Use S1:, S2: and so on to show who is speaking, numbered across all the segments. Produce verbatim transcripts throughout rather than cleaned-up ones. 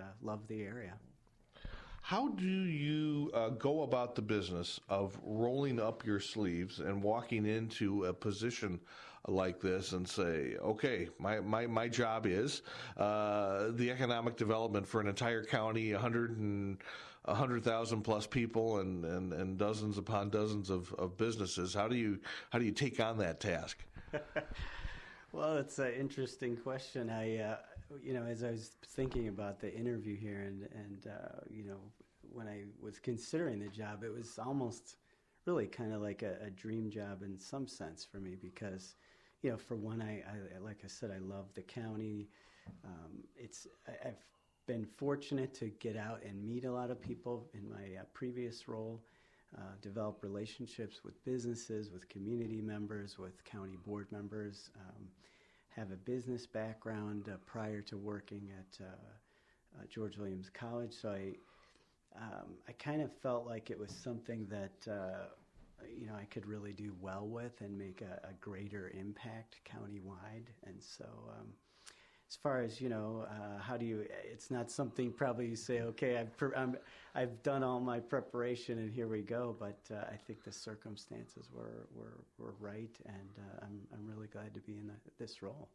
S1: uh, love the area.
S2: How do you uh, go about the business of rolling up your sleeves and walking into a position like this and say, okay, my, my, my job is uh, the economic development for an entire county, one hundred and one hundred thousand plus people and, and, and dozens upon dozens of, of businesses. How do you how do you take on that task?
S1: Well, it's an interesting question. I, uh, you know, as I was thinking about the interview here, and and uh, you know, when I was considering the job, it was almost really kind of like a, a dream job in some sense for me because, you know, for one, I, I like I said, I love the county. Um, it's I, I've been fortunate to get out and meet a lot of people in my uh, previous role. Uh, develop relationships with businesses, with community members, with county board members, um, have a business background uh, prior to working at uh, uh, George Williams College. So I um, I kind of felt like it was something that uh, you know I could really do well with and make a, a greater impact countywide. And so um, as far as, you know, uh, how do you, it's not something probably you say, okay, I've, I'm, I've done all my preparation and here we go. But uh, I think the circumstances were, were, were right, and uh, I'm, I'm really glad to be in the, this role.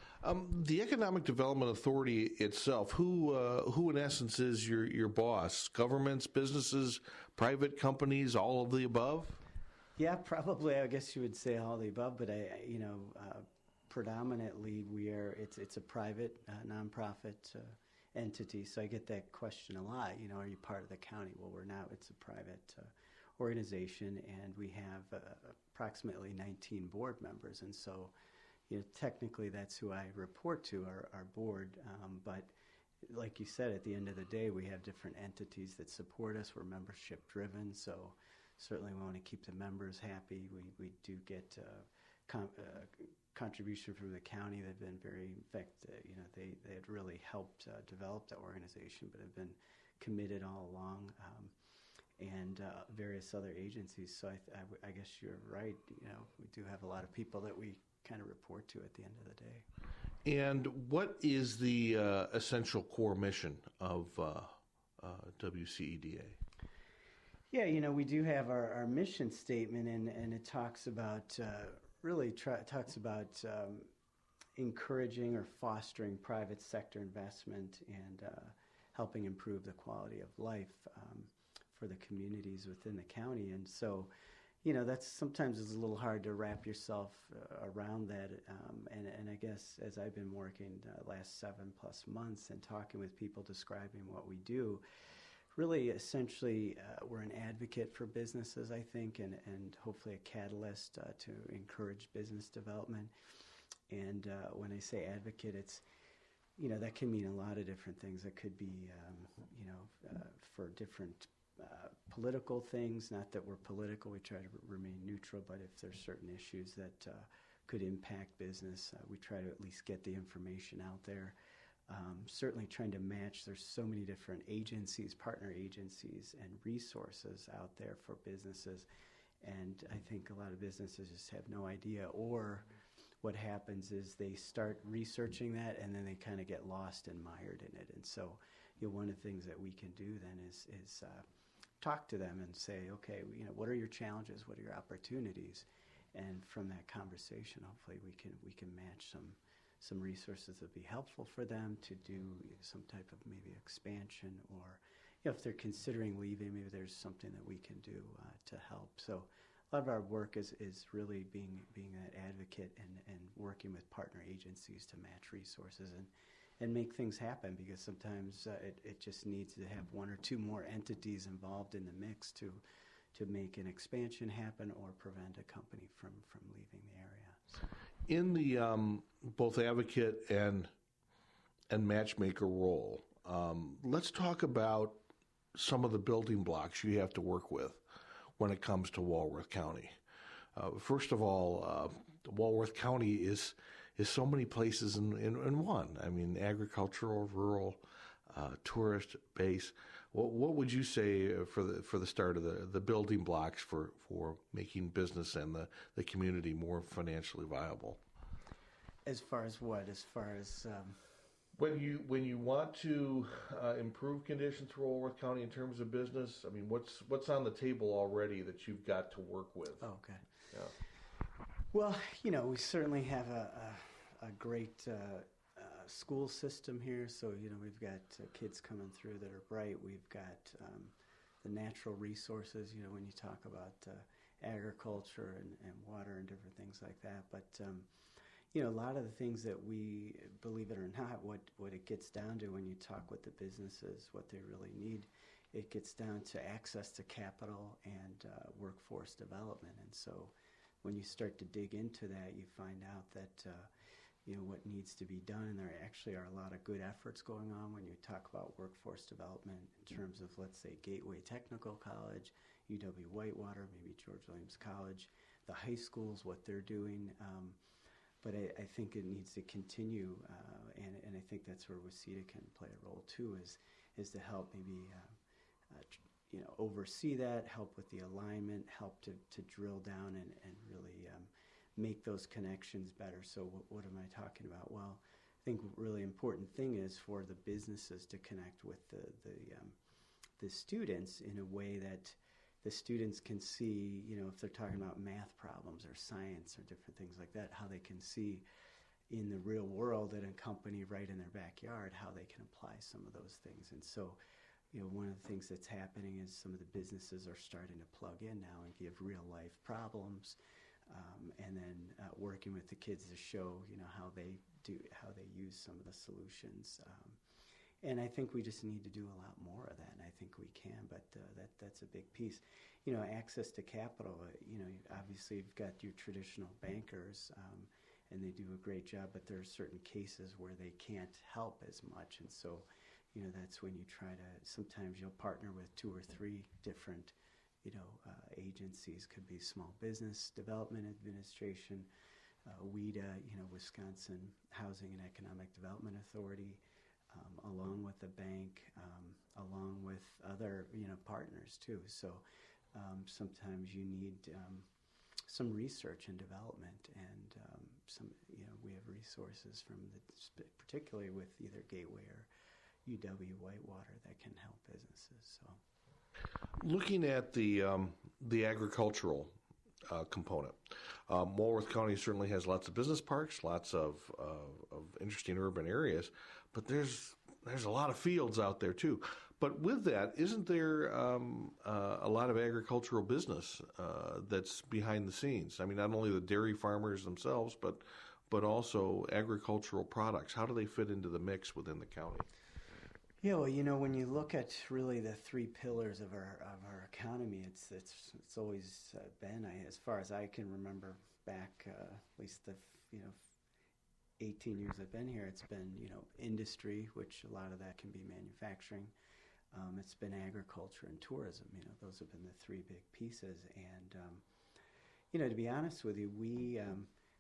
S2: Um, the Economic Development Authority itself, who, uh, who in essence is your, your boss? Governments, businesses, private companies, all of the above?
S1: Yeah, probably. I guess you would say all of the above, but I, you know, uh, predominantly, we are. It's it's a private, uh, nonprofit uh, entity. So I get that question a lot. You know, are you part of the county? Well, we're not. It's a private uh, organization, and we have uh, approximately nineteen board members. And so, you know, technically, that's who I report to, our, our board. Um, but like you said, at the end of the day, we have different entities that support us. We're membership driven, so certainly we want to keep the members happy. We we do get uh, com- uh, contribution from the county that have been very, in fact, uh, you know, they, they had really helped uh, develop the organization, but have been committed all along, um, and uh, various other agencies. So I, I, I guess you're right. You know, we do have a lot of people that we kind of report to at the end of the day.
S2: And what is the uh, essential core mission of uh, uh, W C E D A?
S1: Yeah, you know, we do have our, our mission statement, and, and it talks about, uh, really try, talks about um, encouraging or fostering private sector investment and uh, helping improve the quality of life um, for the communities within the county. And so, you know, that's sometimes it's a little hard to wrap yourself uh, around that. Um, and, and I guess as I've been working the last seven plus months and talking with people describing what we do, really, essentially, uh, we're an advocate for businesses, I think, and, and hopefully a catalyst uh, to encourage business development. And uh, when I say advocate, it's, you know, that can mean a lot of different things. It could be, um, you know, uh, for different uh, political things. Not that we're political, we try to r- remain neutral, but if there's certain issues that uh, could impact business, uh, we try to at least get the information out there. Um, certainly trying to match, there's so many different agencies, partner agencies, and resources out there for businesses. And I think a lot of businesses just have no idea, or what happens is they start researching that and then they kind of get lost and mired in it. And so, you know, one of the things that we can do then is, is uh, talk to them and say, okay, you know, what are your challenges? What are your opportunities? And from that conversation, hopefully we can we can match some some resources that would be helpful for them to do some type of maybe expansion, or, you know, if they're considering leaving, maybe there's something that we can do uh, to help. So a lot of our work is, is really being being that advocate and, and working with partner agencies to match resources and, and make things happen, because sometimes uh, it, it just needs to have one or two more entities involved in the mix to to make an expansion happen or prevent a company from, from leaving the area. So.
S2: In the um, both advocate and and matchmaker role, um, let's talk about some of the building blocks you have to work with when it comes to Walworth County. Uh, first of all, uh, Walworth County is is so many places in, in, in one. I mean, agricultural, rural, uh, tourist base. What, what would you say for the for the start of the, the building blocks for, for making business and the, the community more financially viable?
S1: As far as what? As far as um...
S2: When you when you want to uh, improve conditions for Walworth County in terms of business, I mean, what's what's on the table already that you've got to work with?
S1: Oh, okay.
S2: Yeah.
S1: Well, you know, we certainly have a, a, a great uh, uh, school system here. So, you know, we've got uh, kids coming through that are bright. We've got um, the natural resources, you know, when you talk about uh, agriculture and, and water and different things like that. But, um, you know, a lot of the things that we, believe it or not, what, what it gets down to when you talk with the businesses, what they really need, it gets down to access to capital and uh, workforce development. And so when you start to dig into that, you find out that, uh, you know, what needs to be done, and there actually are a lot of good efforts going on when you talk about workforce development in terms of, let's say, Gateway Technical College, U W Whitewater, maybe George Williams College, the high schools, what they're doing. Um, But I, I think it needs to continue, uh, and, and I think that's where WCETA can play a role too, is is to help maybe uh, uh, you know oversee that, help with the alignment, help to, to drill down and, and really um, make those connections better. So what, what am I talking about? Well, I think a really important thing is for the businesses to connect with the the, um, the students in a way that the students can see, you know, if they're talking about math problems or science or different things like that, how they can see in the real world at a company right in their backyard how they can apply some of those things. And so, you know, one of the things that's happening is some of the businesses are starting to plug in now and give real life problems, um, and then uh, working with the kids to show, you know, how they do, how they use some of the solutions. Um, And I think we just need to do a lot more of that, and I think we can, but uh, that that's a big piece. You know, access to capital, uh, you know, obviously you've got your traditional bankers, um, and they do a great job, but there are certain cases where they can't help as much, and so, you know, that's when you try to, sometimes you'll partner with two or three different, you know, uh, agencies. Could be Small Business Development Administration, uh, WHEDA, you know, Wisconsin Housing and Economic Development Authority, Um, along with the bank, um, along with other, you know, partners too. So um, sometimes you need um, some research and development, and um, some, you know, we have resources from the, particularly with either Gateway or U W Whitewater, that can help businesses. So,
S2: looking at the um, the agricultural uh, component, um, Walworth County certainly has lots of business parks, lots of uh, of interesting urban areas. But there's there's a lot of fields out there too. But with that, isn't there um, uh, a lot of agricultural business uh, that's behind the scenes? I mean, not only the dairy farmers themselves, but but also agricultural products. How do they fit into the mix within the county?
S1: Yeah, well, you know, when you look at really the three pillars of our of our economy, it's it's it's always uh, been, I, as far as I can remember back, uh, at least the you know. eighteen years I've been here, it's been, you know, industry, which a lot of that can be manufacturing. Um, it's been agriculture and tourism. You know, those have been the three big pieces. And, um, you know, to be honest with you, we um,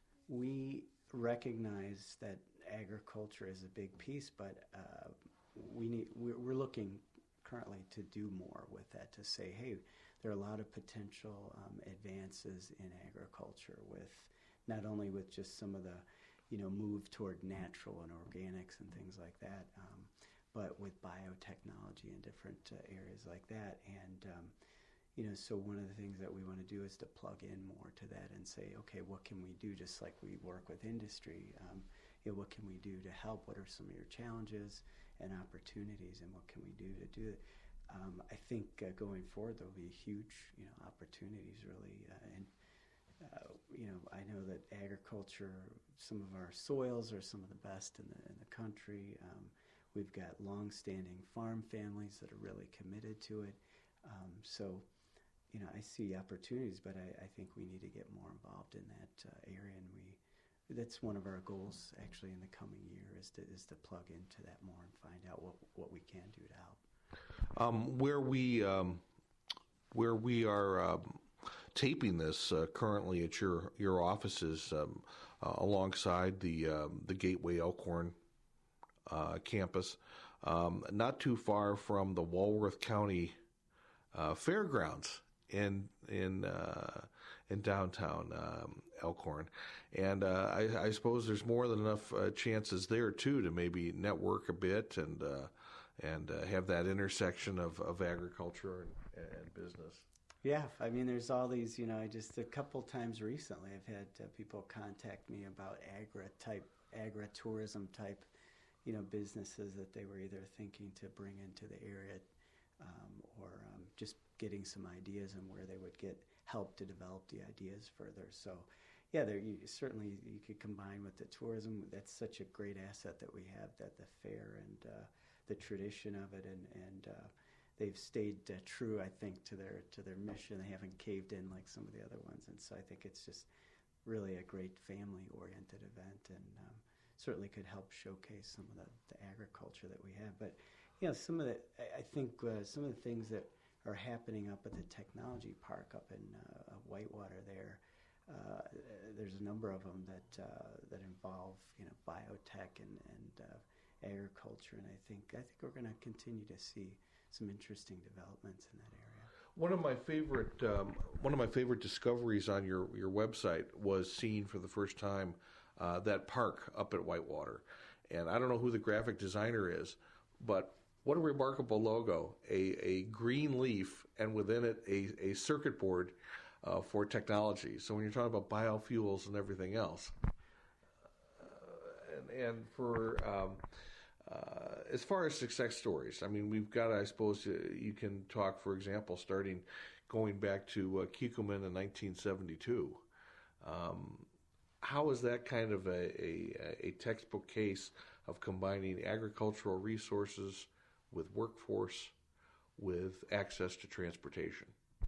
S1: we recognize that agriculture is a big piece, but uh, we need we're, we're looking currently to do more with that, to say, hey, there are a lot of potential um, advances in agriculture with not only with just some of the you know, move toward natural and organics and things like that, um, but with biotechnology and different uh, areas like that. And, um, you know, so one of the things that we want to do is to plug in more to that and say, okay, what can we do, just like we work with industry, um, you know, what can we do to help? What are some of your challenges and opportunities, and what can we do to do it? Um, I think uh, going forward, there'll be huge, you know, opportunities really, uh, and Uh, you know, I know that agriculture, some of our soils are some of the best in the in the country. Um, we've got long-standing farm families that are really committed to it. Um, so, you know, I see opportunities, but I, I think we need to get more involved in that uh, area, and we that's one of our goals actually in the coming year is to is to plug into that more and find out what what we can do to help.
S2: Um, where we um, where we are. Um taping this uh, currently at your your offices um, uh, alongside the um, the Gateway Elkhorn uh, campus, um, not too far from the Walworth County uh, Fairgrounds in in uh, in downtown um, Elkhorn. And uh, I, I suppose there's more than enough uh, chances there, too, to maybe network a bit and uh, and uh, have that intersection of, of agriculture and, and business.
S1: Yeah, I mean, there's all these, you know, I just a couple times recently I've had uh, people contact me about agri-type, agri-tourism type, you know, businesses that they were either thinking to bring into the area um, or um, just getting some ideas on where they would get help to develop the ideas further. So, yeah, there you, certainly you could combine with the tourism. That's such a great asset that we have, that the fair and uh, the tradition of it, and and uh, they've stayed uh, true, I think, to their to their mission. They haven't caved in like some of the other ones, and so I think it's just really a great family-oriented event, and um, certainly could help showcase some of the, the agriculture that we have. But you know, some of the I, I think uh, some of the things that are happening up at the technology park up in uh, Whitewater there. Uh, there's a number of them that uh, that involve you know biotech and and uh, agriculture, and I think I think we're going to continue to see some interesting developments in that area.
S2: One of my favorite um, one of my favorite discoveries on your, your website was seeing for the first time uh, that park up at Whitewater, and I don't know who the graphic designer is, but what a remarkable logo! A a green leaf, and within it a, a circuit board uh, for technology. So when you're talking about biofuels and everything else, uh, and and for um, Uh, as far as success stories, I mean, we've got, I suppose, uh, you can talk, for example, starting going back to uh, Kikkoman in nineteen seventy-two. Um, how is that kind of a, a, a textbook case of combining agricultural resources with workforce, with access to transportation?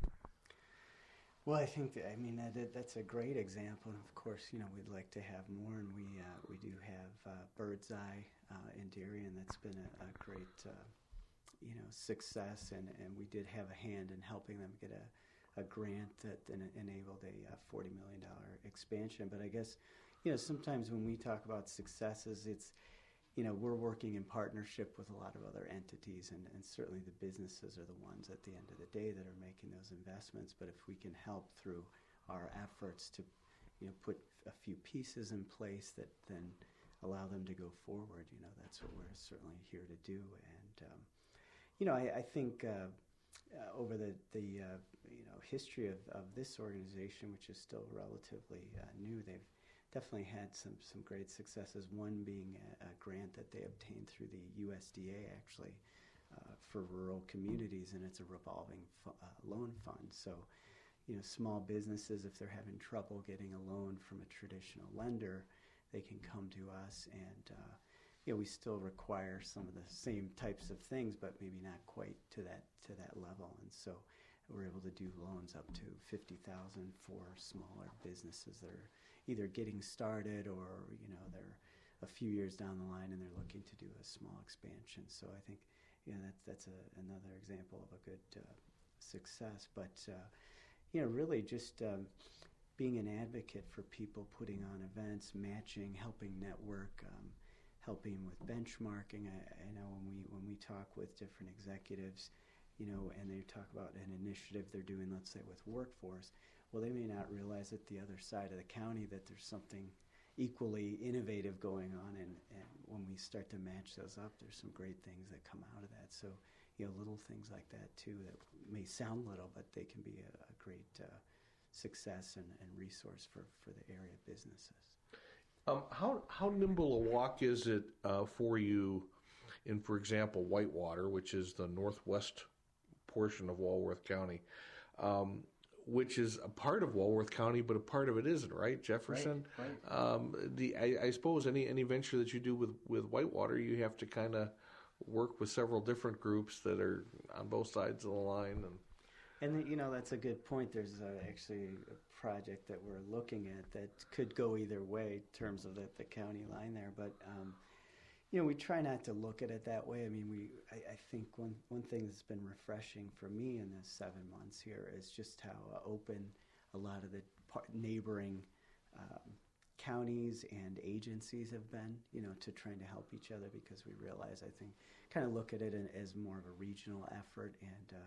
S1: Well, I think that, I mean that, that that's a great example, and of course, you know, we'd like to have more, and we uh, we do have uh, Bird's Eye uh, in Darien. That's been a, a great uh, you know success, and, and we did have a hand in helping them get a, a grant that en- enabled a uh, forty million dollars expansion. But I guess you know sometimes when we talk about successes, it's you know, we're working in partnership with a lot of other entities, and, and certainly the businesses are the ones at the end of the day that are making those investments. But if we can help through our efforts to, you know, put a few pieces in place that then allow them to go forward, you know, that's what we're certainly here to do. And, um, you know, I, I think uh, uh, over the, the uh, you know, history of, of this organization, which is still relatively uh, new, they've definitely had some, some great successes, one being a, a grant that they obtained through the U S D A, actually, uh, for rural communities, and it's a revolving fu- uh, loan fund. So, you know, small businesses, if they're having trouble getting a loan from a traditional lender, they can come to us, and, uh, you know, we still require some of the same types of things, but maybe not quite to that to that level. And so we're able to do loans up to fifty thousand dollars for smaller businesses that are either getting started or, you know, they're a few years down the line and they're looking to do a small expansion. So I think, you know, that's, that's a, another example of a good uh, success. But, uh, you know, really just um, being an advocate for people putting on events, matching, helping network, um, helping with benchmarking. I, I know when we, when we talk with different executives, you know, and they talk about an initiative they're doing, let's say, with workforce, well, they may not realize at the other side of the county that there's something equally innovative going on, and, and when we start to match those up, there's some great things that come out of that. So, you know, little things like that, too, that may sound little, but they can be a, a great uh, success and, and resource for, for the area businesses.
S2: Um, how, how nimble a walk is it uh, for you in, for example, Whitewater, which is the northwest portion of Walworth County, um, which is a part of Walworth County, but a part of it isn't, right? Jefferson.
S1: Right. right.
S2: Um, the I, I suppose any any venture that you do with, with Whitewater, you have to kind of work with several different groups that are on both sides of the line. And
S1: and you know, that's a good point. There's uh, actually a project that we're looking at that could go either way in terms of the, the county line there, but. Um, You know, we try not to look at it that way. I mean, we. I, I think one, one thing that's been refreshing for me in the seven months here is just how uh, open a lot of the par- neighboring um, counties and agencies have been, you know, to trying to help each other, because we realize, I think, kind of look at it in, as more of a regional effort. And uh,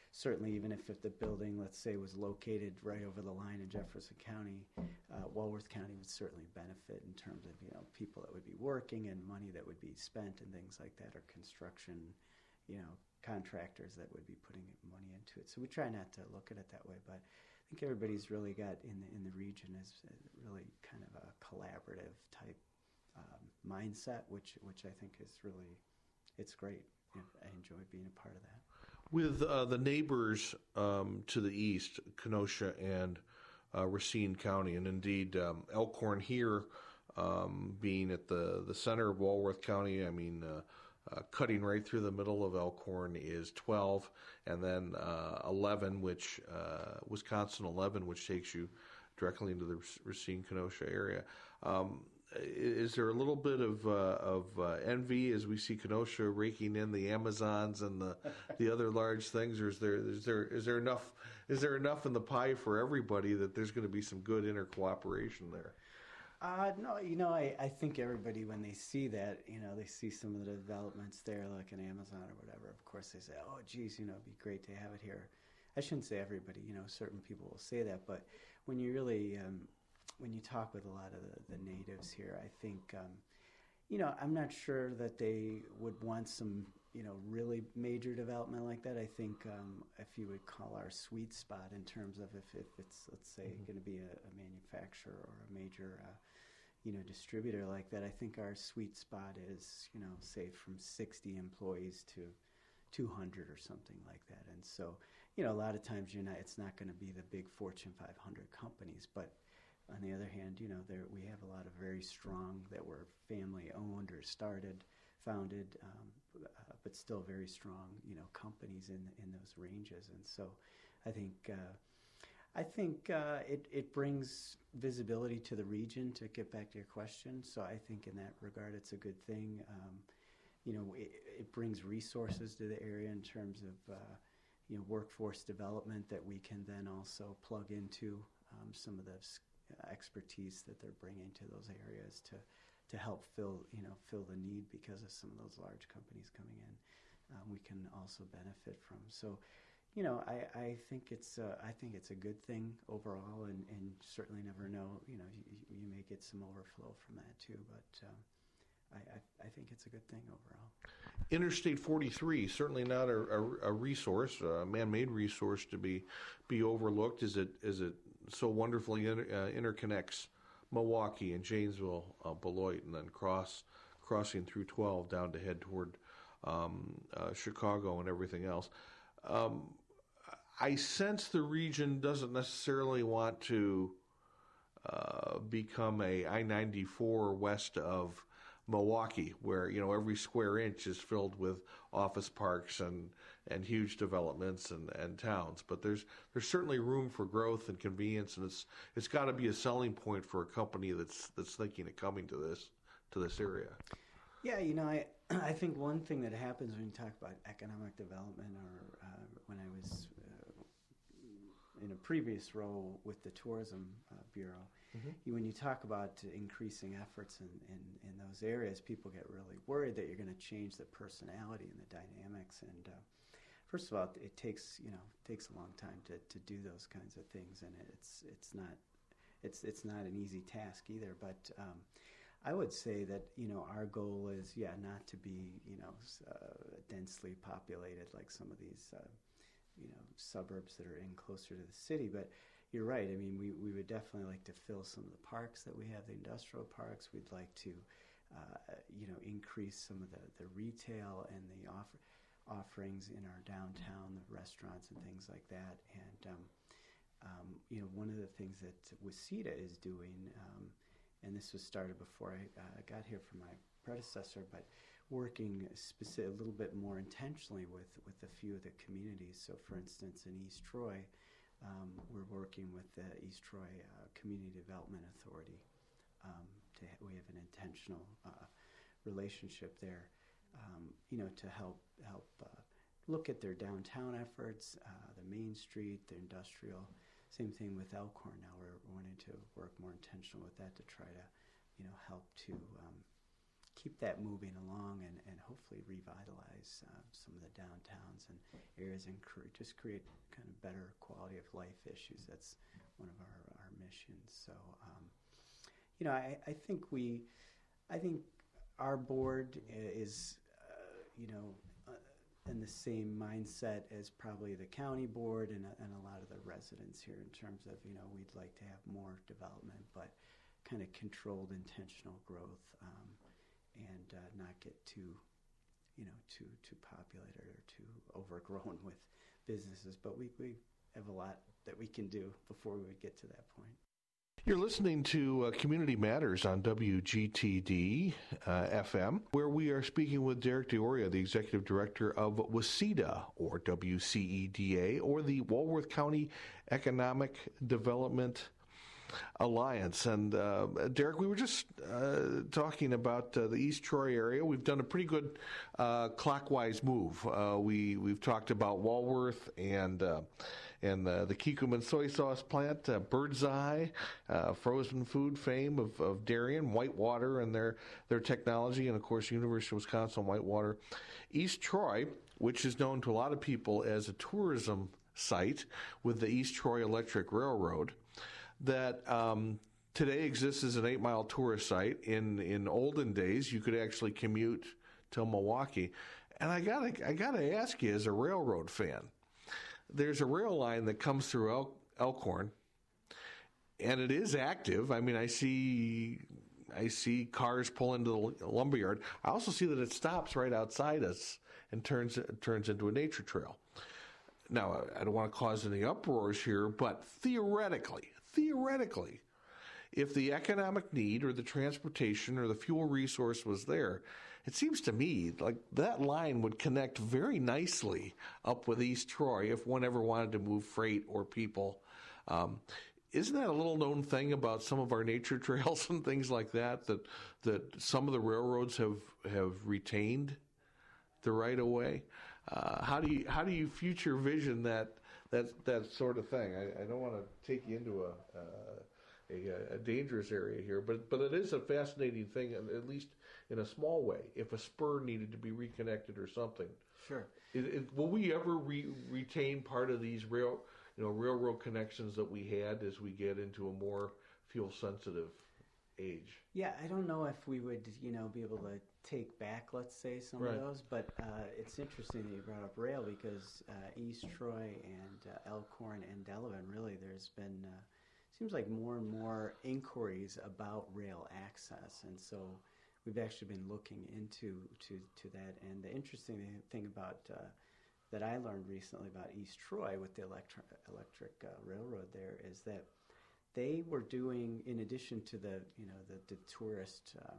S1: certainly even if, if the building, let's say, was located right over the line in Jefferson County, uh, Walworth County would certainly benefit in terms of, you know, people that would be working and money that would be spent and things like that, or construction, you know, contractors that would be putting money into it. So we try not to look at it that way, but I think everybody's really got in the, in the region is really kind of a collaborative type um, mindset, which which I think is really, it's great. I enjoy being a part of that.
S2: With uh, the neighbors um, to the east, Kenosha and uh, Racine County, and indeed um, Elkhorn here um, being at the, the center of Walworth County, I mean, uh, uh, cutting right through the middle of Elkhorn is twelve, and then uh, eleven, which uh, Wisconsin eleven, which takes you directly into the Racine Kenosha area. Um, Is there a little bit of uh, of uh, envy as we see Kenosha raking in the Amazons and the the other large things, or is there is there is there enough is there enough in the pie for everybody that there's going to be some good intercooperation there?
S1: Uh, no, you know, I, I think everybody, when they see that, you know, they see some of the developments there, like an Amazon or whatever, of course they say, oh, geez, you know, it'd be great to have it here. I shouldn't say everybody, you know, certain people will say that, but when you really, um, when you talk with a lot of the, the natives here, I think, um, you know, I'm not sure that they would want some, you know, really major development like that. I think um, if you would call our sweet spot in terms of if, if it's, let's say, mm-hmm. going to be a, a manufacturer or a major, uh, you know, distributor like that, I think our sweet spot is, you know, say from sixty employees to two hundred or something like that. And so, you know, a lot of times you're not, it's not going to be the big Fortune five hundred companies, but on the other hand, you know, there we have a lot of very strong that were family owned or started, founded, um, uh, but still very strong, you know, companies in in those ranges. And so, I think uh, I think uh, it it brings visibility to the region. To get back to your question, so I think in that regard, it's a good thing. Um, you know, it, it brings resources to the area in terms of uh, you know, workforce development that we can then also plug into um, some of the expertise that they're bringing to those areas to to help fill you know fill the need because of some of those large companies coming in. Um, we can also benefit from. So, you know, I, I think it's uh, I think it's a good thing overall, and, and certainly never know. You know, you, you may get some overflow from that too, but um, I, I I think it's a good thing overall.
S2: Interstate forty-three, certainly not a, a, a resource, a man-made resource to be be overlooked. Is it is it so wonderfully inter, uh, interconnects Milwaukee and Janesville, uh, Beloit, and then cross crossing through twelve down to head toward um, uh, Chicago and everything else. Um, I sense the region doesn't necessarily want to uh, become a I ninety-four west of Milwaukee, where you know every square inch is filled with office parks and, and huge developments and, and towns. But there's there's certainly room for growth and convenience, and it's it's got to be a selling point for a company that's that's thinking of coming to this to this area.
S1: Yeah, you know, I I think one thing that happens when you talk about economic development, or uh, when I was uh, in a previous role with the Tourism uh, Bureau. Mm-hmm. You, when you talk about increasing efforts in, in, in those areas, people get really worried that you're going to change the personality and the dynamics. And uh, first of all, it takes you know it takes a long time to, to do those kinds of things, and it's it's not it's it's not an easy task either. But um, I would say that you know our goal is yeah not to be you know uh, densely populated like some of these uh, you know suburbs that are in closer to the city, but you're right. I mean, we, we would definitely like to fill some of the parks that we have, the industrial parks. We'd like to, uh, you know, increase some of the, the retail and the offer, offerings in our downtown, the restaurants and things like that. And, um, um, you know, one of the things that Waseda is doing, um, and this was started before I uh, got here from my predecessor, but working specific, a little bit more intentionally with, with a few of the communities. So, for instance, in East Troy, Um, we're working with the East Troy uh, Community Development Authority. Um, to, we have an intentional uh, relationship there, um, you know, to help help uh, look at their downtown efforts, uh, the Main Street, the industrial. Same thing with Elkhorn. Now we're wanting to work more intentional with that to try to, you know, help to um, keep that moving along and, and hopefully revitalize uh, some of the downtowns towns and areas and cre- just create kind of better quality of life issues. That's one of our, our missions. So, um, you know, I, I think we, I think our board is, uh, you know, uh, in the same mindset as probably the county board and, and a lot of the residents here in terms of, you know, we'd like to have more development, but kind of controlled intentional growth um, and uh, not get too, you know, too too populated or too overgrown with businesses. But we, we have a lot that we can do before we would get to that point.
S2: You're listening to uh, Community Matters on W G T D uh, F M, where we are speaking with Derek DeOria, the Executive Director of WCEDA, or W C E D A, or the Walworth County Economic Development Alliance. And uh, Derek, we were just uh, talking about uh, the East Troy area. We've done a pretty good uh, clockwise move. Uh, we we've talked about Walworth and uh, and uh, the Kikkoman soy sauce plant, uh, Bird's Eye, uh, frozen food fame of, of Darien, Whitewater and their their technology, and of course University of Wisconsin Whitewater. East Troy, which is known to a lot of people as a tourism site with the East Troy Electric Railroad, that um, today exists as an eight-mile tourist site. In in olden days, you could actually commute to Milwaukee. And I gotta I gotta ask you, as a railroad fan, there's a rail line that comes through El- Elkhorn, and it is active. I mean, I see I see cars pull into the lumberyard. I also see that it stops right outside us and turns turns into a nature trail. Now, I don't want to cause any uproars here, but theoretically, theoretically, if the economic need or the transportation or the fuel resource was there, it seems to me like that line would connect very nicely up with East Troy if one ever wanted to move freight or people. Um, isn't that a little known thing about some of our nature trails and things like that, that that some of the railroads have, have retained the right of way? Uh, how do you how do you future vision that that that sort of thing? I, I don't want to take you into a, uh, a a dangerous area here, but but it is a fascinating thing, at least in a small way. If a spur needed to be reconnected or something,
S1: sure.
S2: It, it, will we ever re, retain part of these rail you know railroad connections that we had as we get into a more fuel sensitive age?
S1: Yeah, I don't know if we would, you know, be able to take back, let's say, some
S2: right.
S1: of those. But uh, it's interesting that you brought up rail because uh, East Troy and uh, Elkhorn and Delavan, really, there's been, uh, seems like more and more inquiries about rail access. And so we've actually been looking into to, to that. And the interesting thing about uh, that I learned recently about East Troy with the electric, electric uh, railroad there is that they were doing, in addition to the, you know, the, the tourist um,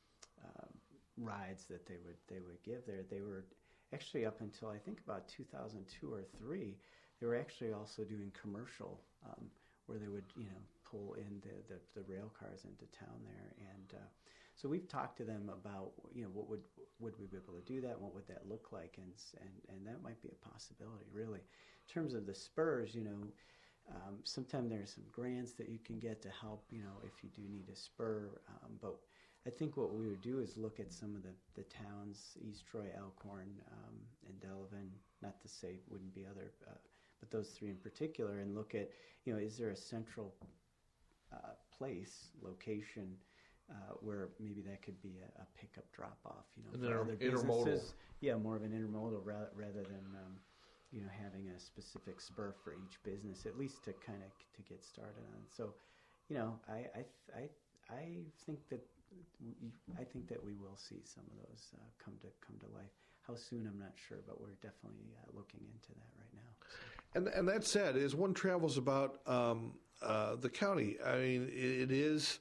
S1: uh, rides that they would they would give there, they were actually up until I think about two thousand two or three, they were actually also doing commercial um, where they would, you know, pull in the, the, the rail cars into town there. And uh, so we've talked to them about, you know, what would would we be able to do that? What would that look like? And and and that might be a possibility, really. In terms of the spurs, you know. Um, sometimes there's some grants that you can get to help, you know, if you do need a spur. Um, but I think what we would do is look at some of the, the towns, East Troy, Elkhorn, um, and Delavan, not to say wouldn't be other, uh, but those three in particular, and look at, you know, is there a central uh, place, location, uh, where maybe that could be a, a pickup drop-off, you know,
S2: and
S1: for
S2: inter-
S1: other businesses.
S2: Intermodal.
S1: Yeah, more of an intermodal rather, rather than... Um, you know, having a specific spur for each business, at least to kind of to get started on. So, you know, I I I, I think that we, I think that we will see some of those uh, come to come to life. How soon, I'm not sure, but we're definitely uh, looking into that right now. So.
S2: And and that said, as one travels about um, uh, the county, I mean, it, it is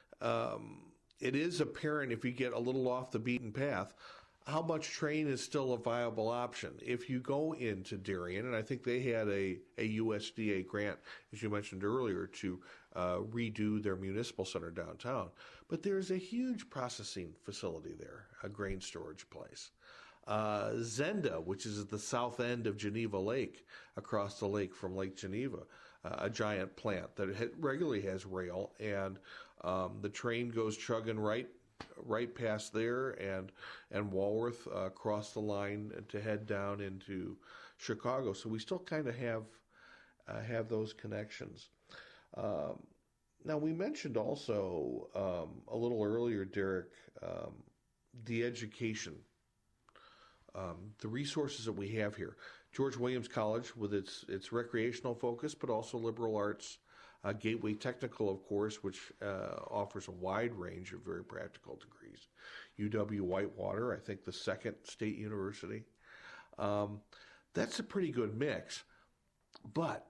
S2: um, it is apparent if you get a little off the beaten path, how much train is still a viable option. If you go into Darien, and I think they had a, a U S D A grant, as you mentioned earlier, to uh, redo their municipal center downtown. But there's a huge processing facility there, a grain storage place. Uh, Zenda, which is at the south end of Geneva Lake, across the lake from Lake Geneva, uh, a giant plant that ha- regularly has rail, and um, the train goes chugging right right past there, and and Walworth uh, across the line to head down into Chicago. So we still kind of have uh, have those connections. Um, now we mentioned also um, a little earlier, Derek, um, the education, um, the resources that we have here. George Williams College, with its its recreational focus, but also liberal arts. Uh, Gateway Technical, of course, which uh, offers a wide range of very practical degrees. U W Whitewater, I think the second state university. Um, that's a pretty good mix. But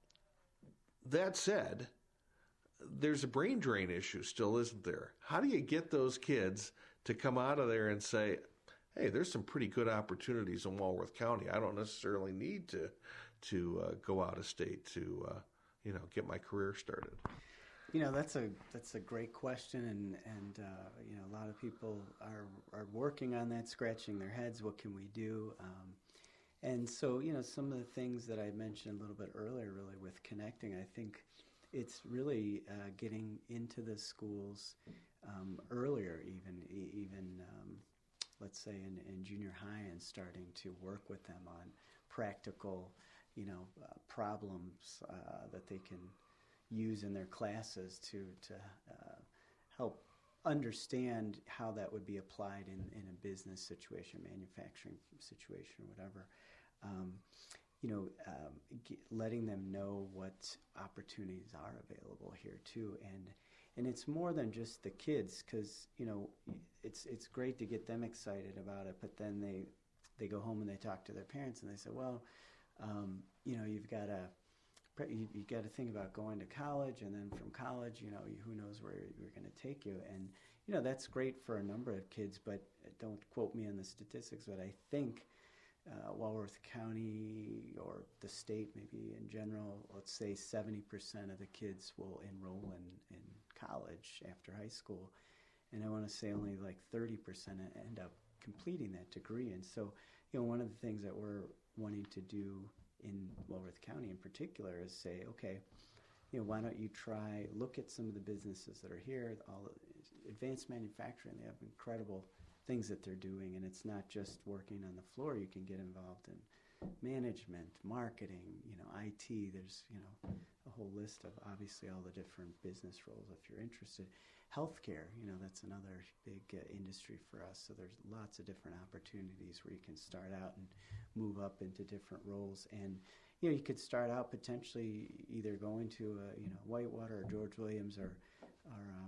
S2: that said, there's a brain drain issue still, isn't there? How do you get those kids to come out of there and say, hey, there's some pretty good opportunities in Walworth County. I don't necessarily need to to uh, go out of state to uh, you know, get my career started?
S1: You know, that's a that's a great question, and and uh, you know, a lot of people are are working on that, scratching their heads. What can we do? Um, and so, you know, some of the things that I mentioned a little bit earlier, really with connecting, I think it's really uh, getting into the schools um, earlier, even e- even um, let's say in, in junior high, and starting to work with them on practical, you know, uh, problems uh, that they can use in their classes to to uh, help understand how that would be applied in, in a business situation, manufacturing situation, or whatever. Um, you know, um, get, letting them know what opportunities are available here too, and and it's more than just the kids, because you know it's it's great to get them excited about it, but then they they go home and they talk to their parents and they say, well, um, you know, you've got to you, you got to think about going to college, and then from college, you know, who knows where we're going to take you, and you know that's great for a number of kids, but don't quote me on the statistics, but I think uh, Walworth County or the state, maybe in general, let's say seventy percent of the kids will enroll in, in college after high school, and I want to say only like thirty percent end up completing that degree. And so, you know, one of the things that we're wanting to do in Walworth County in particular is say, okay, you know, why don't you try, look at some of the businesses that are here, all advanced manufacturing, they have incredible things that they're doing, and it's not just working on the floor. You can get involved in management, marketing, you know, I T. There's, you know, a whole list of obviously all the different business roles if you're interested. Healthcare, you know, that's another big uh, industry for us. So there's lots of different opportunities where you can start out and move up into different roles. And, you know, you could start out potentially either going to, a, you know, Whitewater or George Williams or, or um,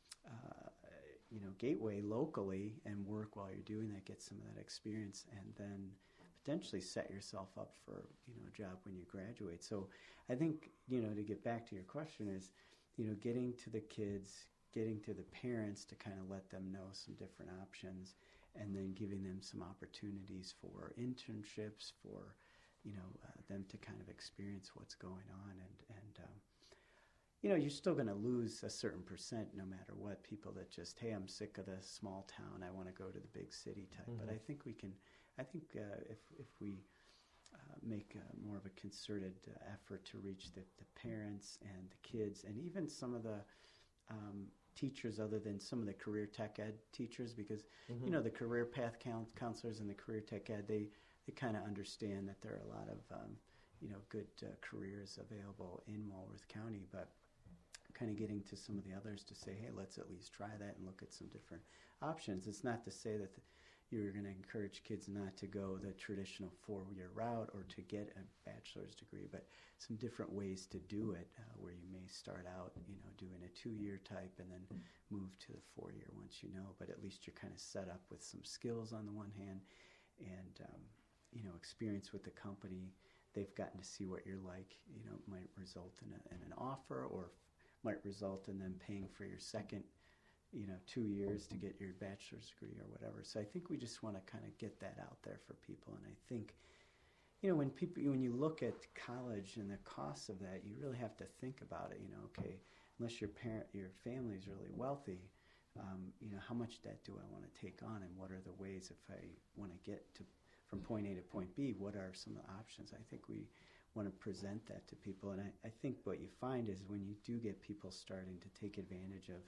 S1: uh, you know, Gateway locally and work while you're doing that, get some of that experience, and then potentially set yourself up for, you know, a job when you graduate. So I think, you know, to get back to your question is, you know, getting to the kids, getting to the parents to kind of let them know some different options, and then giving them some opportunities for internships, for, you know, uh, them to kind of experience what's going on. And, and um, you know, you're still going to lose a certain percent no matter what, people that just, hey, I'm sick of the small town, I want to go to the big city type. Mm-hmm. But I think we can, I think uh, if, if we uh, make uh, more of a concerted uh, effort to reach the, the parents and the kids, and even some of the um, teachers other than some of the career tech ed teachers, because, mm-hmm. you know, the career path count- counselors and the career tech ed, they, they kind of understand that there are a lot of, um, you know, good uh, careers available in Walworth County, but kind of getting to some of the others to say, hey, let's at least try that and look at some different options. It's not to say that the, you're going to encourage kids not to go the traditional four-year route or to get a bachelor's degree, but some different ways to do it, uh, where you may start out, you know, doing a two-year type and then move to the four-year once you know, but at least you're kind of set up with some skills on the one hand and, um, you know, experience with the company. They've gotten to see what you're like, you know, might result in, a, in an offer, or might result in them paying for your second, you know, two years to get your bachelor's degree or whatever. So I think we just want to kind of get that out there for people. And I think, you know, when people, when you look at college and the costs of that, you really have to think about it. You know, okay, unless your parent, your family is really wealthy, um, you know, how much debt do I want to take on, and what are the ways, if I want to get to from point A to point B, what are some of the options? I think we want to present that to people. And I, I think what you find is when you do get people starting to take advantage of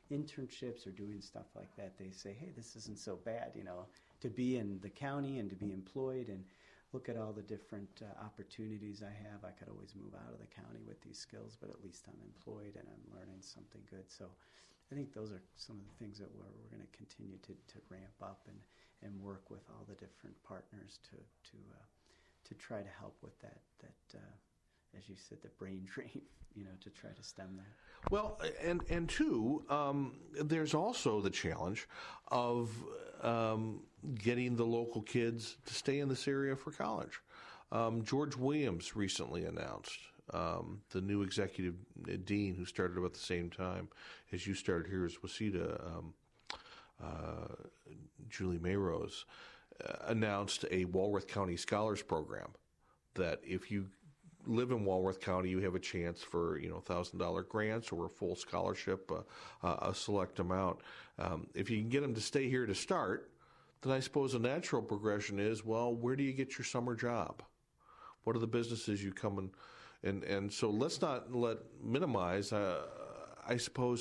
S1: internships or doing stuff like that, they say, hey, this isn't so bad, you know, to be in the county and to be employed and look at all the different uh, opportunities I have. I could always move out of the county with these skills, but at least I'm employed and I'm learning something good. So I think those are some of the things that we're, we're going to continue to, to ramp up and, and work with all the different partners to to uh, to try to help with that, that uh, as you said, the brain drain, you know, to try to stem that.
S2: Well, and and two, um, there's also the challenge of um, getting the local kids to stay in this area for college. Um, George Williams recently announced, um, the new executive dean who started about the same time as you started here as Waseda, um, uh, Julie Mayrose, uh, announced a Walworth County Scholars Program that if you live in Walworth County, you have a chance for, you know, one thousand dollars grants or a full scholarship, uh, uh, a select amount. Um, if you can get them to stay here to start, then I suppose a natural progression is, well, where do you get your summer job? What are the businesses you come and, and, and so let's not let minimize, uh, I suppose,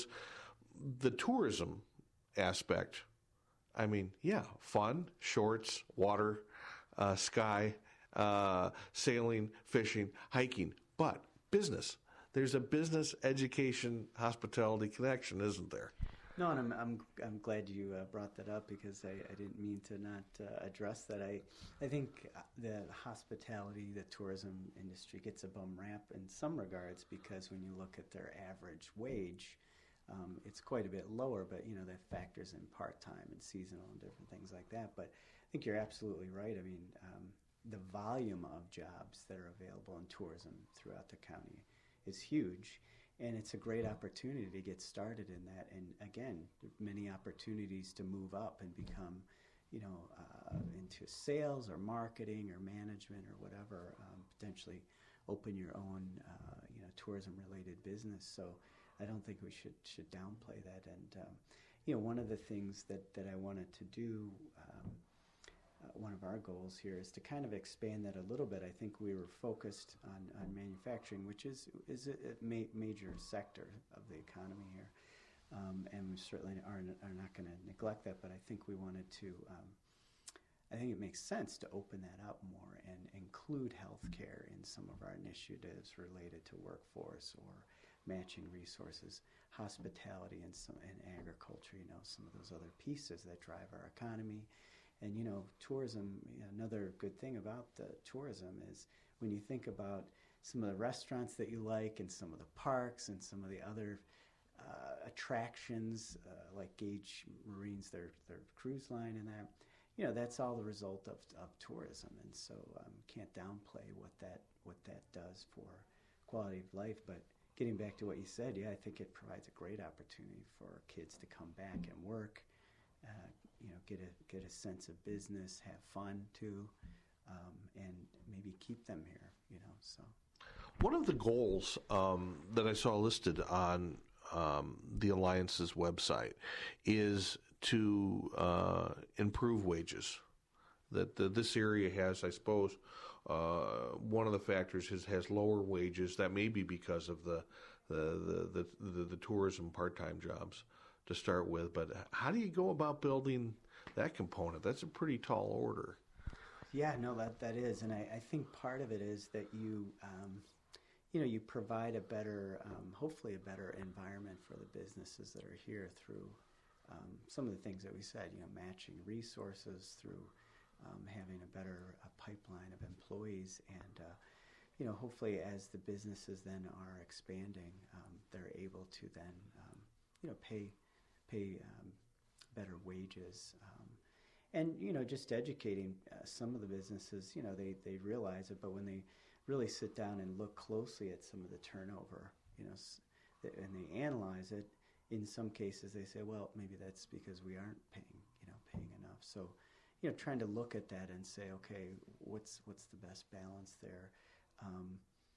S2: the tourism aspect. I mean, yeah, fun, shorts, water, uh, sky, Uh, sailing, fishing, hiking, but business. There's a business, education, hospitality connection, isn't there?
S1: No, and I'm I'm I'm glad you uh, brought that up because I, I didn't mean to not uh, address that. I I think the hospitality, the tourism industry gets a bum rap in some regards because when you look at their average wage, um, it's quite a bit lower. But you know that factors in part time and seasonal and different things like that. But I think you're absolutely right. I mean. Um, the volume of jobs that are available in tourism throughout the county is huge, and it's a great opportunity to get started in that. And again, many opportunities to move up and become, you know, uh, into sales or marketing or management or whatever, um, potentially open your own, uh, you know, tourism-related business. So I don't think we should should downplay that. And um, you know, one of the things that, that I wanted to do. Um, Uh, one of our goals here is to kind of expand that a little bit. I think we were focused on, on manufacturing, which is is a, a ma- major sector of the economy here, um, and we certainly are, are not going to neglect that. But I think we wanted to. Um, I think it makes sense to open that up more and include healthcare in some of our initiatives related to workforce or matching resources, hospitality, and some and agriculture. You know, some of those other pieces that drive our economy. And, you know, tourism, another good thing about the tourism is when you think about some of the restaurants that you like and some of the parks and some of the other uh, attractions, uh, like Gage Marine's, their, their cruise line and that, you know, that's all the result of, of tourism. And so um, can't downplay what that, what that does for quality of life. But getting back to what you said, yeah, I think it provides a great opportunity for kids to come back and work. Uh, you know, get a get a sense of business, have fun too, um, and maybe keep them here. You know, so
S2: one of the goals um, that I saw listed on um, the Alliance's website is to uh, improve wages. That the, this area has, I suppose, uh, one of the factors is has lower wages. That may be because of the the the the, the, the tourism part-time jobs to start with, but how do you go about building that component? That's a pretty tall order.
S1: Yeah, no, that that is, and I, I think part of it is that you, um, you know, you provide a better, um, hopefully a better environment for the businesses that are here through um, some of the things that we said, you know, matching resources through um, having a better uh, pipeline of employees, and uh, you know, hopefully as the businesses then are expanding, um, they're able to then, um, you know, pay. pay um, better wages, um, and you know, just educating uh, some of the businesses. You know, they they realize it, but when they really sit down and look closely at some of the turnover, you know, s- th- and they analyze it, in some cases they say, well, maybe that's because we aren't paying, you know, paying enough. So, you know, trying to look at that and say, okay, what's what's the best balance there, um,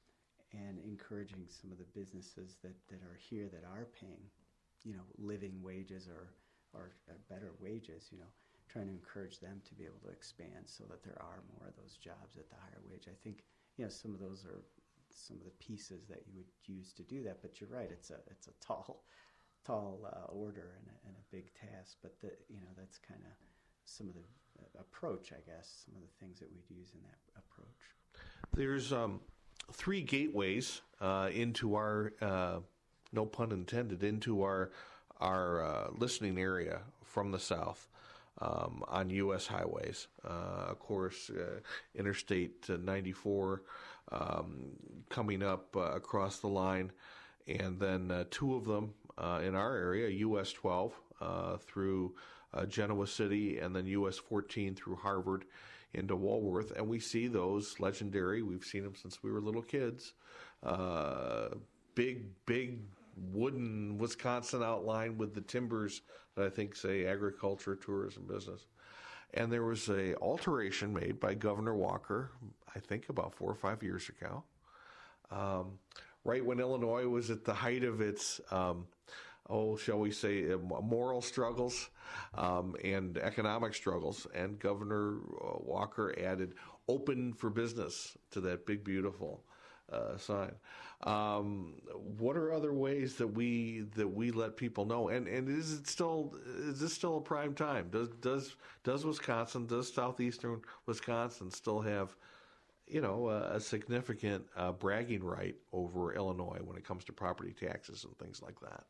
S1: and encouraging some of the businesses that that are here that are paying, you know, living wages or, or or better wages, you know, trying to encourage them to be able to expand so that there are more of those jobs at the higher wage. I think, you know, some of those are some of the pieces that you would use to do that. But you're right, it's a it's a tall tall uh, order and a, and a big task. But the, you know, that's kind of some of the uh, approach, I guess, some of the things that we'd use in that approach.
S2: There's um, three gateways uh, into our, uh, no pun intended, into our our uh, listening area from the south. Um, on U S highways. Uh, of course, uh, Interstate ninety-four um, coming up uh, across the line, and then uh, two of them uh, in our area, U S twelve uh, through uh, Genoa City, and then U S fourteen through Harvard into Walworth. And we see those legendary, we've seen them since we were little kids, uh, big, big wooden Wisconsin outline with the timbers that I think say agriculture, tourism, business. And there was a alteration made by Governor Walker, I think about four or five years ago, um, right when Illinois was at the height of its, um, oh, shall we say, moral struggles um, and economic struggles. And Governor Walker added "open for business" to that big, beautiful Uh, sign. Um, what are other ways that we that we let people know? And and is it still is this still a prime time? Does does does Wisconsin, does southeastern Wisconsin still have, you know, a, a significant uh, bragging right over Illinois when it comes to property taxes and things like that?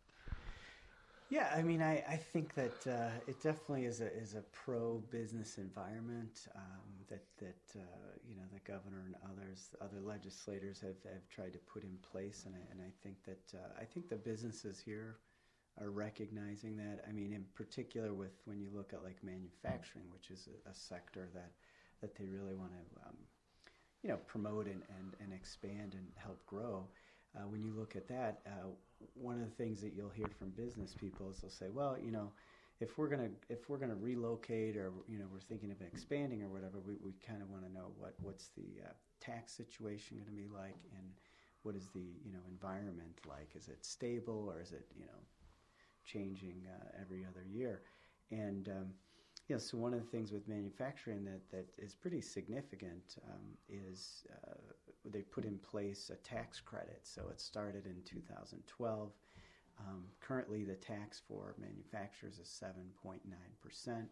S1: Yeah, I mean, I, I think that uh, it definitely is a is a pro business environment um, that that uh, you know the governor and others other legislators have, have tried to put in place, and I, and I think that uh, I think the businesses here are recognizing that. I mean, in particular with when you look at like manufacturing, which is a, a sector that that they really want to um, you know promote and, and, and expand and help grow. Uh, when you look at that, uh, one of the things that you'll hear from business people is they'll say, "Well, you know, if we're gonna if we're gonna relocate, or you know, we're thinking of expanding or whatever, we, we kind of want to know what what's the uh, tax situation going to be like, and what is the you know environment like? Is it stable, or is it you know changing uh, every other year?" And um, yeah, so one of the things with manufacturing that, that is pretty significant um, is uh, they put in place a tax credit. So it started in two thousand twelve. Um, currently, the tax for manufacturers is seven point nine percent.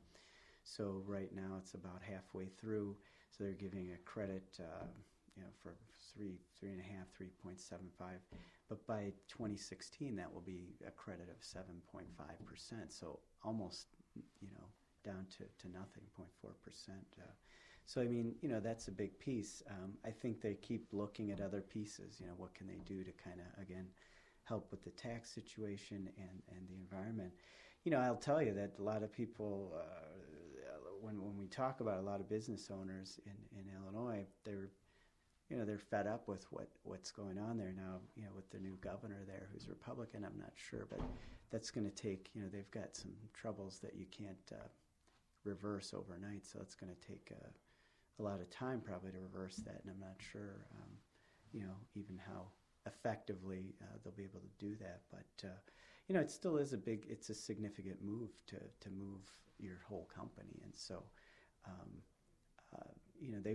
S1: So right now, it's about halfway through. So they're giving a credit, uh, you know, for three, three and a half, three point seven five. But by twenty sixteen, that will be a credit of seven point five percent. So almost, you know, down to, to nothing, zero point four percent. Uh, so, I mean, you know, that's a big piece. Um, I think they keep looking at other pieces. You know, what can they do to kind of, again, help with the tax situation and, and the environment. You know, I'll tell you that a lot of people, uh, when when we talk about a lot of business owners in, in Illinois, they're, you know, they're fed up with what, what's going on there now, you know, with the new governor there who's Republican. I'm not sure, but that's going to take, you know, they've got some troubles that you can't uh, reverse overnight, so it's going to take a, a lot of time probably to reverse that, and I'm not sure, um, you know, even how effectively uh, they'll be able to do that. But, uh, you know, it still is a big, it's a significant move to, to move your whole company. And so, um, uh, you know, they,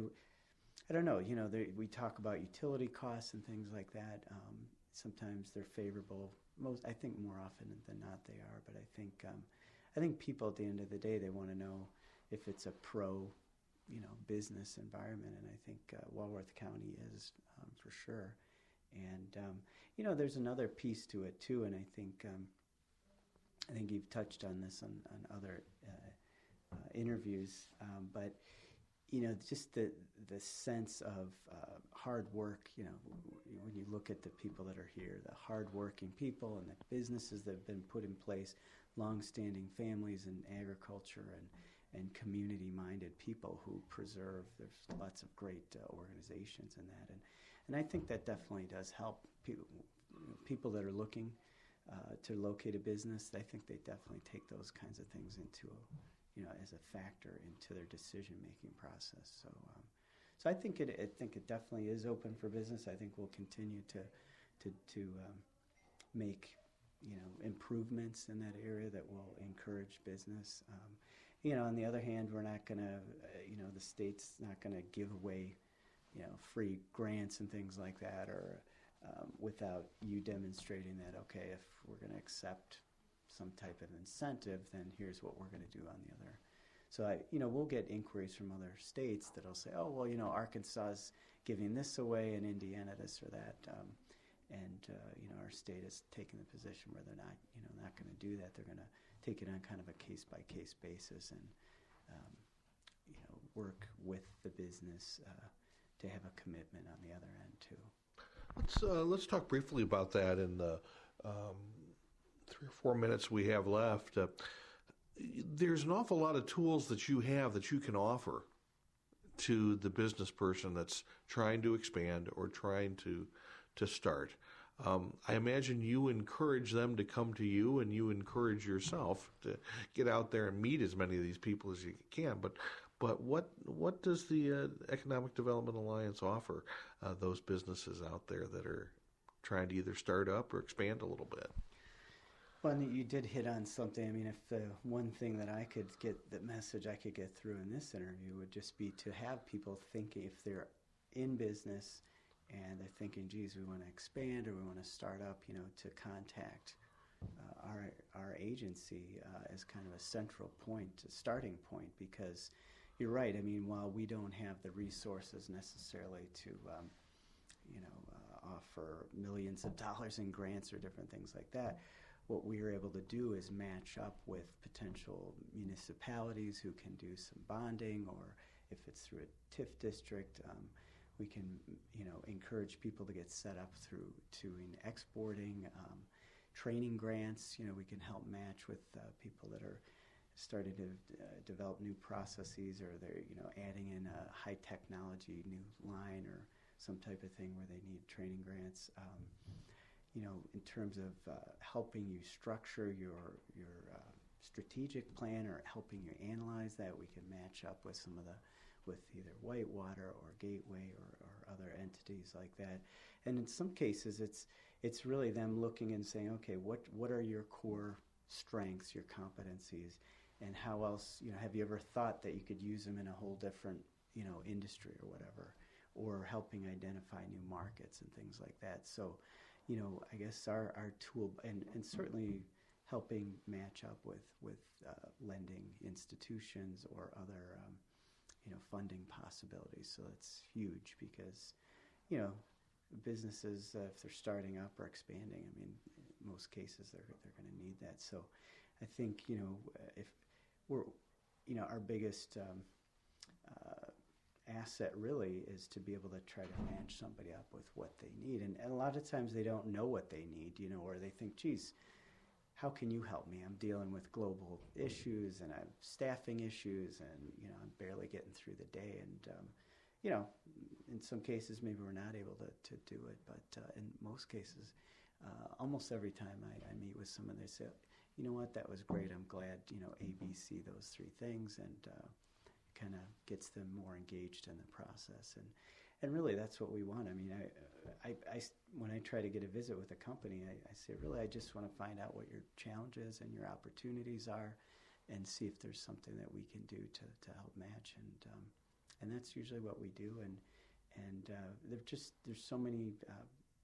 S1: I don't know, you know, they, we talk about utility costs and things like that. Um, sometimes they're favorable. Most, I think more often than not they are, but I think, um, I think people at the end of the day, they want to know if it's a pro, you know, business environment, and I think uh, Walworth County is um, for sure. And um, you know, there's another piece to it too, and I think um, I think you've touched on this on, on other uh, uh, interviews, um, but you know, just the the sense of uh, hard work. You know, when you look at the people that are here, the hardworking people and the businesses that have been put in place, long-standing families in agriculture and and community-minded people who preserve. There's lots of great uh, organizations in that, and and I think that definitely does help people. People that are looking uh, to locate a business, I think they definitely take those kinds of things into, you know, as a factor into their decision-making process. So, um, so I think it. I think it definitely is open for business. I think we'll continue to to to um, make, you know, improvements in that area that will encourage business. Um, You know, on the other hand, we're not going to, uh, you know, the state's not going to give away, you know, free grants and things like that, or um, without you demonstrating that, okay, if we're going to accept, some type of incentive, then here's what we're going to do on the other. So I, you know, we'll get inquiries from other states that'll say, oh, well, you know, Arkansas is giving this away and Indiana this or that. Um, and, uh, you know, our state is taking the position where they're not, you know, not going to do that. They're going to take it on kind of a case-by-case basis and, um, you know, work with the business uh, to have a commitment on the other end, too.
S2: Let's, uh, let's talk briefly about that in the um, three or four minutes we have left. Uh, there's an awful lot of tools that you have that you can offer to the business person that's trying to expand or trying to to start. Um, I imagine you encourage them to come to you, and you encourage yourself to get out there and meet as many of these people as you can. But but what what does the uh, Economic Development Alliance offer uh, those businesses out there that are trying to either start up or expand a little bit?
S1: Well, you did hit on something. I mean, if the one thing that I could get, the message I could get through in this interview would just be to have people thinking, if they're in business and they're thinking, geez, we want to expand or we want to start up, you know, to contact uh, our our agency uh, as kind of a central point, a starting point, because you're right. I mean, while we don't have the resources necessarily to, um, you know, uh, offer millions of dollars in grants or different things like that, what we are able to do is match up with potential municipalities who can do some bonding, or if it's through a T I F district, um, we can, you know, encourage people to get set up through to in exporting, um, training grants. You know, we can help match with uh, people that are starting to uh, develop new processes, or they're, you know, adding in a high technology new line or some type of thing where they need training grants. Um, you know, in terms of uh, helping you structure your your uh, strategic plan or helping you analyze that, we can match up with some of the, with either Whitewater or Gateway or, or other entities like that. And in some cases, it's it's really them looking and saying, okay, what what are your core strengths, your competencies, and how else, you know, have you ever thought that you could use them in a whole different, you know, industry or whatever, or helping identify new markets and things like that. So, you know, I guess our, our tool, and, and certainly helping match up with, with uh, lending institutions or other, um, you know, funding possibilities. So it's huge because, you know, businesses, uh, if they're starting up or expanding, I mean, in most cases they're, they're going to need that. So I think, you know, if we're, you know, our biggest um, uh, asset really is to be able to try to match somebody up with what they need. And, and a lot of times they don't know what they need, you know, or they think, geez, how can you help me? I'm dealing with global issues and I have staffing issues and, you know, I'm barely getting through the day. And, um, you know, in some cases maybe we're not able to, to do it, but uh, in most cases, uh, almost every time I, I meet with someone, they say, you know what, that was great. I'm glad, you know, A, B, C, those three things. And, uh, kind of gets them more engaged in the process, and and really that's what we want. I mean, I, I, I when I try to get a visit with a company, I, I say, really, I just want to find out what your challenges and your opportunities are, and see if there's something that we can do to, to help match. And um, and that's usually what we do. And and uh, there's just there's so many uh,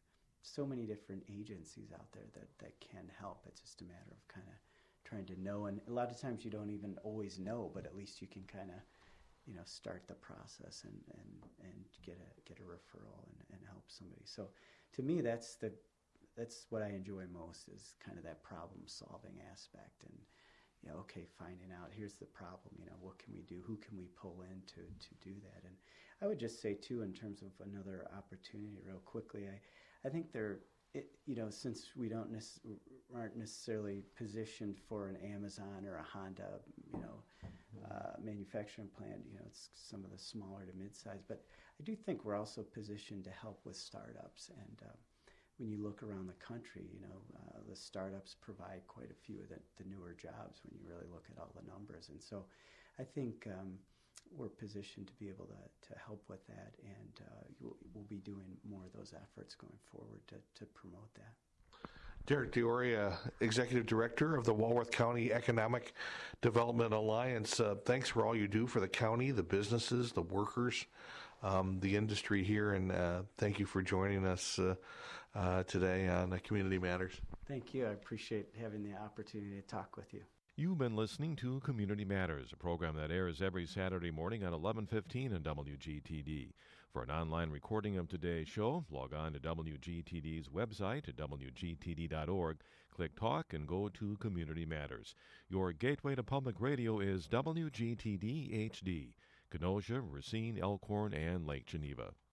S1: so many different agencies out there that that can help. It's just a matter of kind of trying to know, and a lot of times you don't even always know, but at least you can kind of, you know, start the process and, and, and get a get a referral and, and help somebody. So to me, that's the that's what I enjoy most, is kind of that problem solving aspect. And, you know, okay, finding out, here's the problem, you know, what can we do? Who can we pull in to, to do that? And I would just say too, in terms of another opportunity real quickly, I, I think there, it, you know, since we don't nec- aren't necessarily positioned for an Amazon or a Honda, you know, uh, manufacturing plant, you know, it's some of the smaller to mid-size, but I do think we're also positioned to help with startups. And uh, when you look around the country, you know, uh, the startups provide quite a few of the, the newer jobs when you really look at all the numbers. And so I think um, we're positioned to be able to, to help with that, and uh, you'll, we'll be doing more of those efforts going forward to, to promote that.
S2: Derek D'Auria, Executive Director of the Walworth County Economic Development Alliance. Uh, thanks for all you do for the county, the businesses, the workers um, the industry here, and uh, thank you for joining us uh, uh, today on uh, Community Matters.
S1: Thank you. I appreciate having the opportunity to talk with you.
S3: You've been listening to Community Matters, a program that airs every Saturday morning at eleven fifteen on W G T D. For an online recording of today's show, log on to W G T D's website at W G T D dot org, click Talk, and go to Community Matters. Your gateway to public radio is W G T D H D, Kenosha, Racine, Elkhorn, and Lake Geneva.